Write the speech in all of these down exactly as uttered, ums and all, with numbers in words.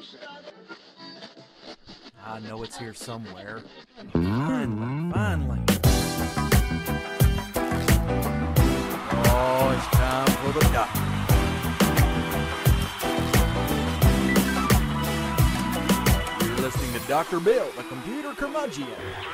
I know it's here somewhere. Finally, finally. Oh, it's time for the doctor. You're listening to Doctor Bill, the computer curmudgeon.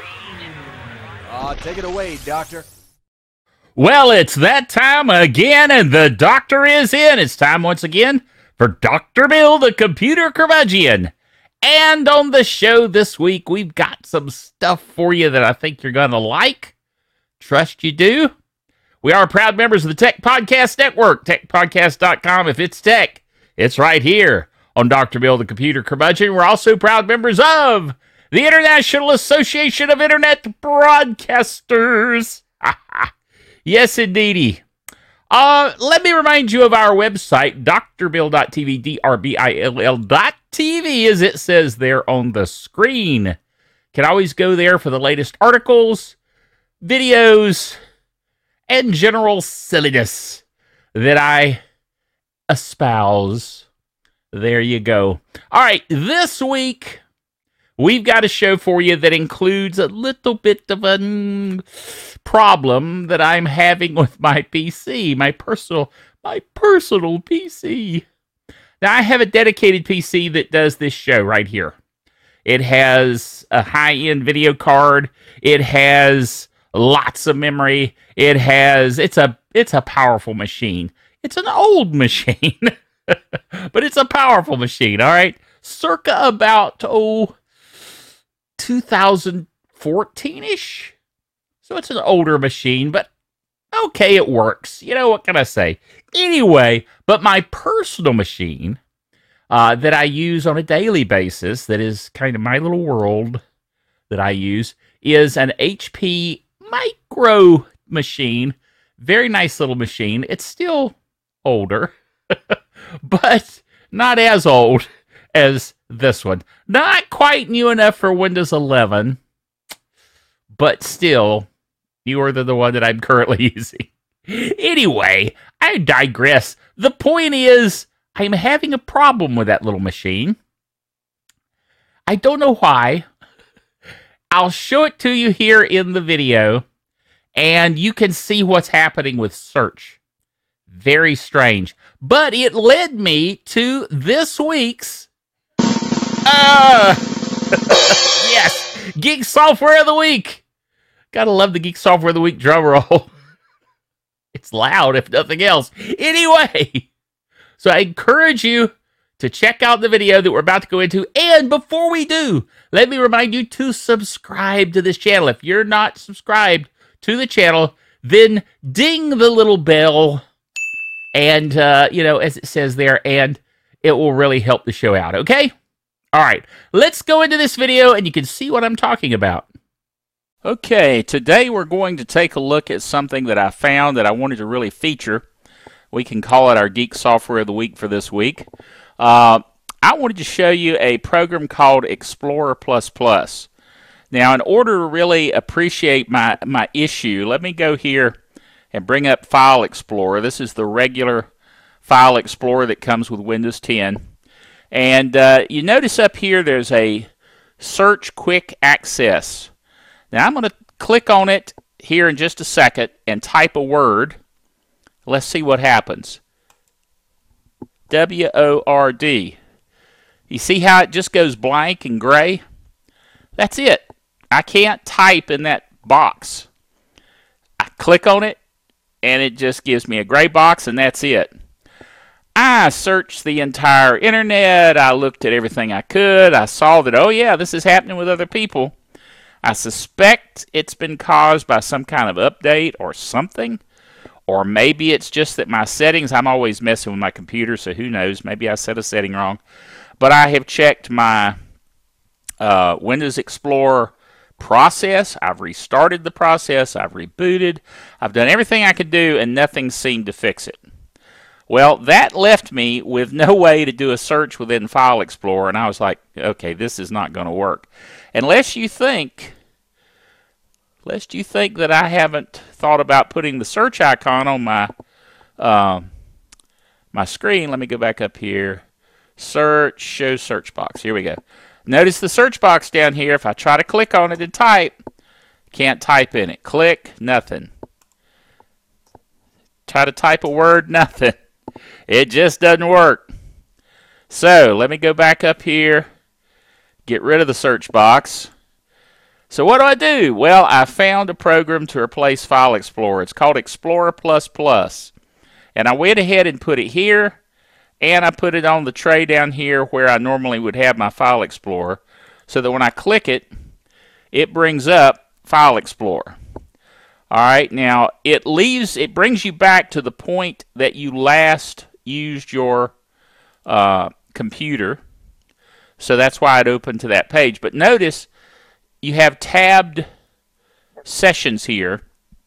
Ah, take it away, Doctor. Well, it's that time again, and the doctor is in. It's time once again for Doctor Bill, the computer curmudgeon. And on the show this week, we've got some stuff for you that I think you're going to like. Trust you do. We are proud members of the Tech Podcast Network, tech podcast dot com. If it's tech, it's right here on Doctor Bill, the computer curmudgeon. We're also proud members of the International Association of Internet Broadcasters. Yes, indeedy. Uh, let me remind you of our website, d r bill dot t v, D R B I L L dot T V, as it says there on the screen. Can always go there for the latest articles, videos, and general silliness that I espouse. There you go. All right, this week, we've got a show for you that includes a little bit of a mm, problem that I'm having with my P C, my personal, my personal P C. Now, I have a dedicated P C that does this show right here. It has a high-end video card. It has lots of memory. It has, it's a, it's a powerful machine. It's an old machine, but it's a powerful machine, all right? Circa about, oh, two thousand fourteen-ish. So it's an older machine, but okay, it works. You know, what can I say? Anyway, but my personal machine uh, that I use on a daily basis, that is kind of my little world that I use, is an H P Micro machine. Very nice little machine. It's still older, but not as old as this one. Not quite new enough for Windows eleven, but still newer than the one that I'm currently using. Anyway, I digress. The point is, I'm having a problem with that little machine. I don't know why. I'll show it to you here in the video, and you can see what's happening with search. Very strange. But it led me to this week's Uh, yes, Geek Software of the Week. Gotta love the Geek Software of the Week drum roll. It's loud, if nothing else. Anyway, so I encourage you to check out the video that we're about to go into. And before we do, let me remind you to subscribe to this channel. If you're not subscribed to the channel, then ding the little bell. And, uh, you know, as it says there, and it will really help the show out, okay? All right, let's go into this video and you can see what I'm talking about. Okay, today we're going to take a look at something that I found that I wanted to really feature. We can call it our Geek Software of the Week for this week. Uh, I wanted to show you a program called Explorer plus plus. Now, in order to really appreciate my, my issue, let me go here and bring up File Explorer. This is the regular File Explorer that comes with Windows ten. And uh, you notice up here there's a Search Quick Access. Now I'm going to click on it here in just a second and type a word. Let's see what happens. W O R D. You see how it just goes blank and gray? That's it. I can't type in that box. I click on it and it just gives me a gray box, and that's it. I searched the entire internet. I looked at everything I could. I saw that, oh yeah, this is happening with other people. I suspect it's been caused by some kind of update or something. Or maybe it's just that my settings, I'm always messing with my computer, so who knows. Maybe I set a setting wrong. But I have checked my uh, Windows Explorer process. I've restarted the process. I've rebooted. I've done everything I could do, and nothing seemed to fix it. Well, that left me with no way to do a search within File Explorer, and I was like, okay, this is not going to work. Unless you think, lest you think that I haven't thought about putting the search icon on my uh, my screen. Let me go back up here Search, show search box. Here we go. Notice the search box down here. If I try to click on it and type, can't type in it. Click, nothing. Try to type a word, nothing. It just doesn't work. So let me go back up here, get rid of the search box. So what do I do? Well, I found a program to replace File Explorer. It's called Explorer Plus Plus. And I went ahead and put it here, and I put it on the tray down here where I normally would have my File Explorer, so that when I click it, it brings up File Explorer. All right, now it leaves, it brings you back to the point that you last used your uh, computer. So that's why it opened to that page. But notice you have tabbed sessions here.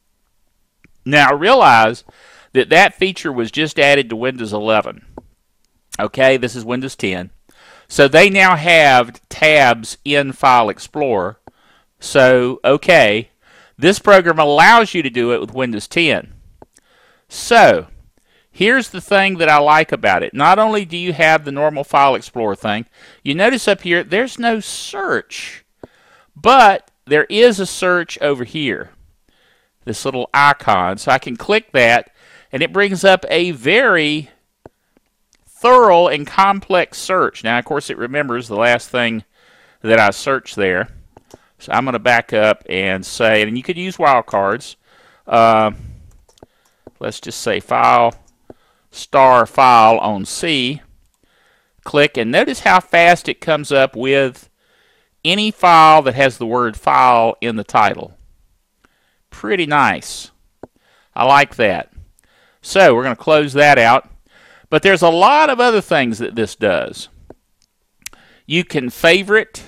Now realize that that feature was just added to Windows eleven. Okay, this is Windows ten. So they now have tabs in File Explorer. So, okay, this program allows you to do it with Windows ten. So, here's the thing that I like about it. Not only do you have the normal File Explorer thing, you notice up here there's no search. But there is a search over here. This little icon. So I can click that, and it brings up a very thorough and complex search. Now, of course, it remembers the last thing that I searched there. So I'm going to back up and say, and you could use wildcards. Uh, let's just say file, star file on C. Click, and notice how fast it comes up with any file that has the word file in the title. Pretty nice. I like that. So we're going to close that out. But there's a lot of other things that this does. You can favorite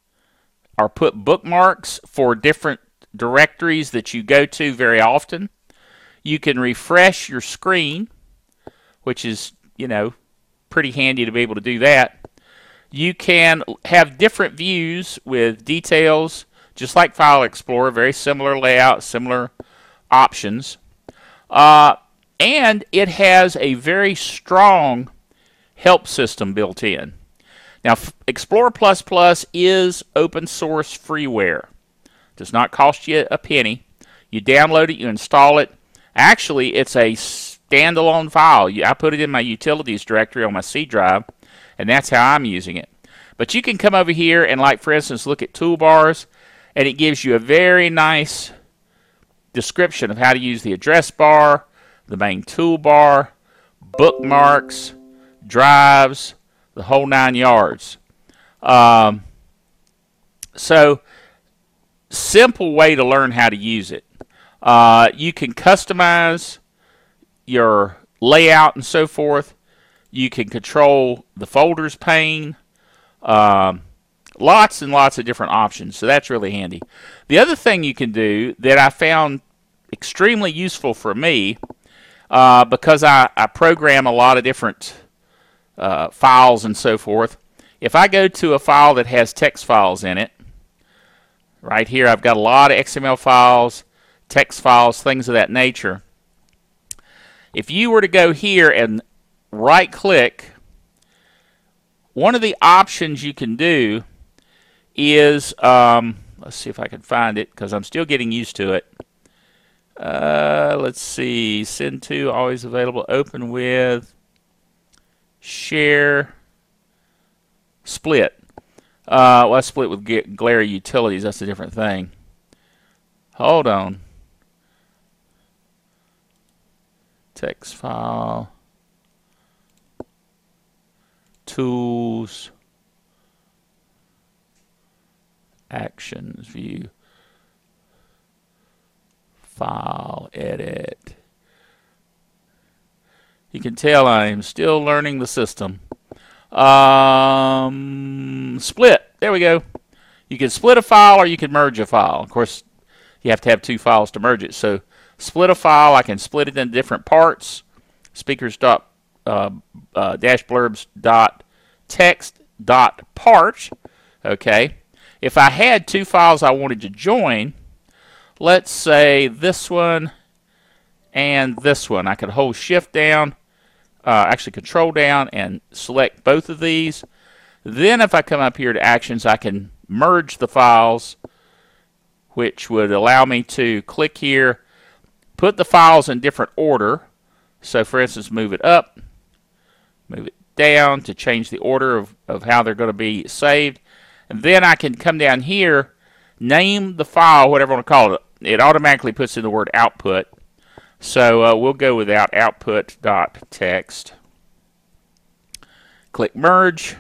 or put bookmarks for different directories that you go to very often. You can refresh your screen, which is, you know, pretty handy to be able to do that. You can have different views with details, just like File Explorer, very similar layout, similar options. Uh, and it has a very strong help system built in. Now, Explorer Plus Plus is open source freeware. Does not cost you a penny. You download it, you install it. Actually, it's a standalone file. I put it in my utilities directory on my C drive, and that's how I'm using it. But you can come over here and, like, for instance, look at toolbars, and it gives you a very nice description of how to use the address bar, the main toolbar, bookmarks, drives, the whole nine yards. Um, so, simple way to learn how to use it. Uh, you can customize your layout and so forth. You can control the folders pane. Um, lots and lots of different options, so that's really handy. The other thing you can do that I found extremely useful for me, uh, because I, I program a lot of different uh, files and so forth. If I go to a file that has text files in it, right here I've got a lot of X M L files, text files, things of that nature. If you were to go here and right click, one of the options you can do is, um, let's see if I can find it because I'm still getting used to it. Uh, let's see, send to, always available, open with, share, split. Uh, well, I split with Glare Utilities. That's a different thing. Hold on. Text file. Tools. Actions. View. File. Edit. You can tell I am still learning the system. Um, split. There we go. You can split a file or you can merge a file. Of course, you have to have two files to merge it. So, split a file. I can split it into different parts. Speakers dot uh, uh, dash blurbs dot text dot part. Okay. If I had two files I wanted to join, let's say this one and this one, I could hold Shift down uh, actually control down and select both of these. Then if I come up here to actions, I can merge the files, which would allow me to click here, put the files in different order. So for instance, move it up, move it down to change the order of, of how they're going to be saved. And then I can come down here, name the file, whatever I want to call it. It automatically puts in the word output. So uh, we'll go without output.txt. Click merge.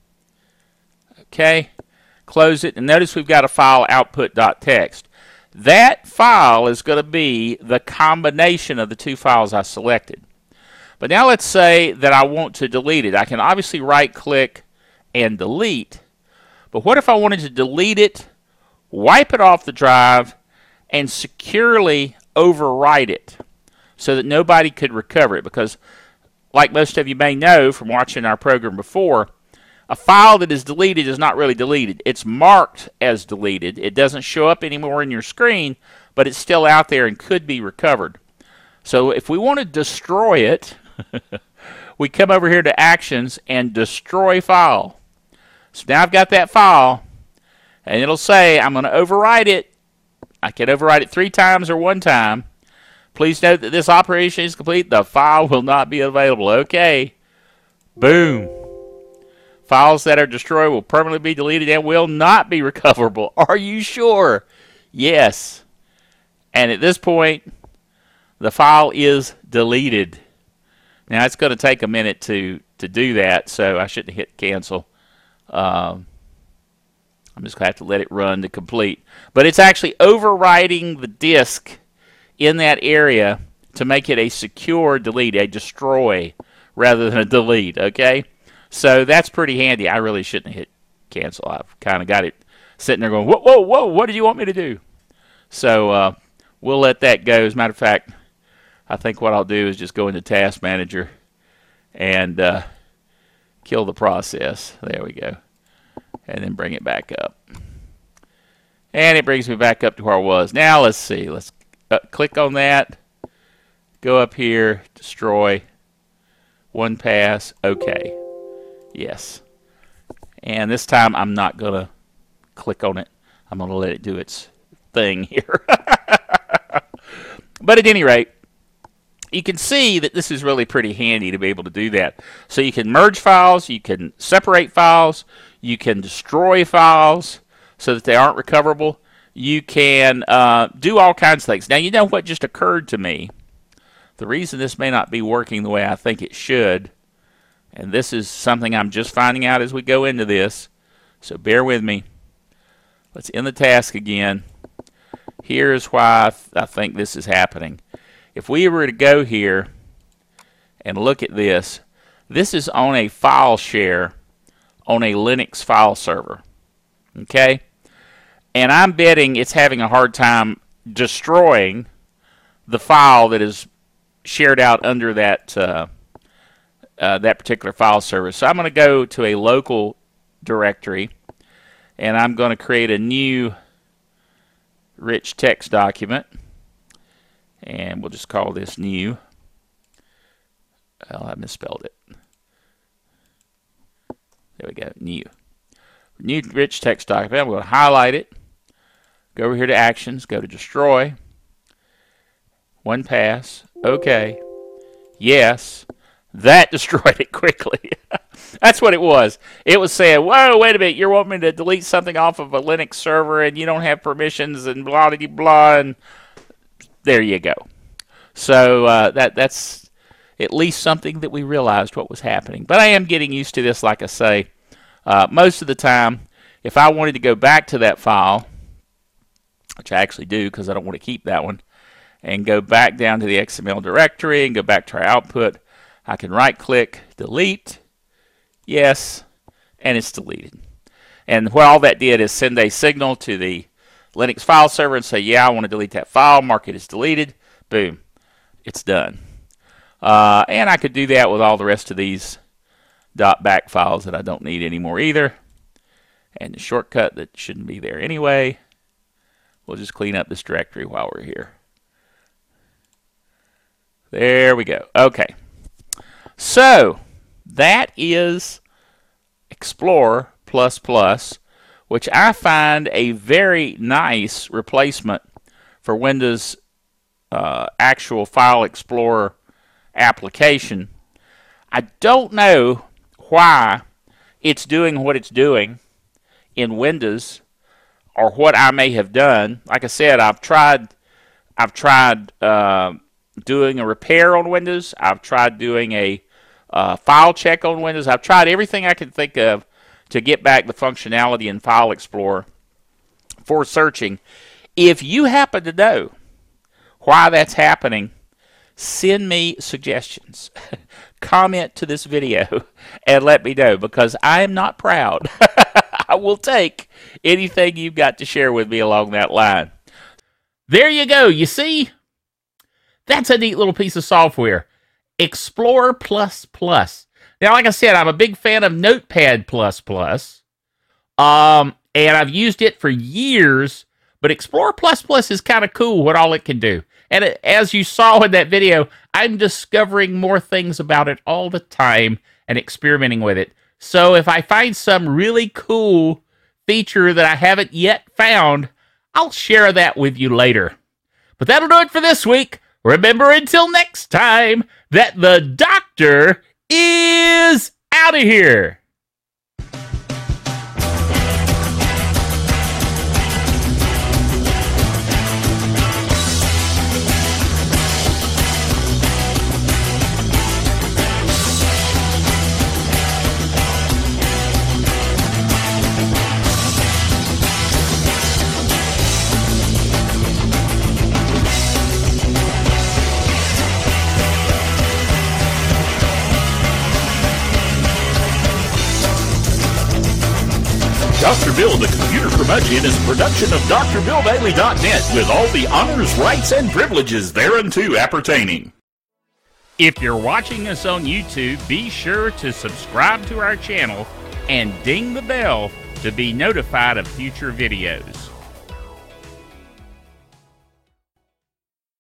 Okay. Close it. And notice we've got a file output.txt. That file is going to be the combination of the two files I selected. But now let's say that I want to delete it. I can obviously right-click and delete. But what if I wanted to delete it, wipe it off the drive, and securely overwrite it so that nobody could recover it? Because, like most of you may know from watching our program before, a file that is deleted is not really deleted. It's marked as deleted. It doesn't show up anymore in your screen, but it's still out there and could be recovered. So if we want to destroy it, we come over here to Actions and Destroy File. So now I've got that file, and it'll say I'm going to overwrite it. I can overwrite it three times or one time. Please note that this operation is complete. The file will not be available. Okay. Boom. Files that are destroyed will permanently be deleted and will not be recoverable. Are you sure? Yes. And at this point, the file is deleted. Now, it's going to take a minute to, to do that, so I shouldn't hit cancel. Um, I'm just going to have to let it run to complete. But it's actually overwriting the disk in that area to make it a secure delete, a destroy, rather than a delete, okay? So that's pretty handy. I really shouldn't hit cancel. I've kind of got it sitting there going, whoa, whoa, whoa, what did you want me to do? So uh, we'll let that go. As a matter of fact, I think what I'll do is just go into Task Manager and uh, kill the process. There we go. And then bring it back up. And it brings me back up to where I was. Now let's see. Let's uh, click on that. Go up here. Destroy. One pass. Okay. Yes. And this time I'm not going to click on it. I'm going to let it do its thing here. But at any rate, you can see that this is really pretty handy to be able to do that. So you can merge files, you can separate files, you can destroy files so that they aren't recoverable. You can uh, do all kinds of things. Now, you know what just occurred to me? The reason this may not be working the way I think it should, and this is something I'm just finding out as we go into this, so bear with me. Let's end the task again. Here's why I, th I think this is happening. If we were to go here and look at this, this is on a file share on a Linux file server. Okay? And I'm betting it's having a hard time destroying the file that is shared out under that uh, uh, that particular file server. So I'm going to go to a local directory, and I'm going to create a new rich text document, and we'll just call this new. Oh, I misspelled it. There we go, new. New rich text document. I'm going to highlight it. Go over here to Actions. Go to Destroy. One pass. Okay. Yes. That destroyed it quickly. That's what it was. It was saying, whoa, wait a minute, you're wanting me to delete something off of a Linux server and you don't have permissions and blah, blah, blah, and there you go. So uh, that that's at least something that we realized what was happening. But I am getting used to this, like I say. Uh, most of the time, if I wanted to go back to that file, which I actually do because I don't want to keep that one, and go back down to the X M L directory and go back to our output, I can right-click, delete, yes, and it's deleted. And what all that did is send a signal to the Linux file server and say, yeah, I want to delete that file, mark it as deleted, boom, it's done. Uh, and I could do that with all the rest of these .back files that I don't need anymore either. And the shortcut that shouldn't be there anyway, we'll just clean up this directory while we're here. There we go. Okay. So, that is Explorer plus plus, which I find a very nice replacement for Windows uh, actual File Explorer application. I don't know why it's doing what it's doing in Windows, or what I may have done. Like I said, I've tried I've tried uh, doing a repair on Windows. I've tried doing a uh, file check on Windows. I've tried everything I could think of to get back the functionality in File Explorer for searching. If you happen to know why that's happening, send me suggestions. Comment to this video and let me know, because I am not proud. I will take anything you've got to share with me along that line. There you go. You see? That's a neat little piece of software. Explorer plus plus. Now, like I said, I'm a big fan of Notepad plus plus. Um, and I've used it for years, but Explorer plus plus is kind of cool what all it can do. And it, as you saw in that video, I'm discovering more things about it all the time and experimenting with it. So if I find some really cool feature that I haven't yet found, I'll share that with you later. But that'll do it for this week. Remember, until next time, that the doctor is out of here. Doctor Bill, the Computer Curmudgeon, is a production of D R Bill Bailey dot net with all the honors, rights, and privileges thereunto appertaining. If you're watching us on YouTube, be sure to subscribe to our channel and ding the bell to be notified of future videos.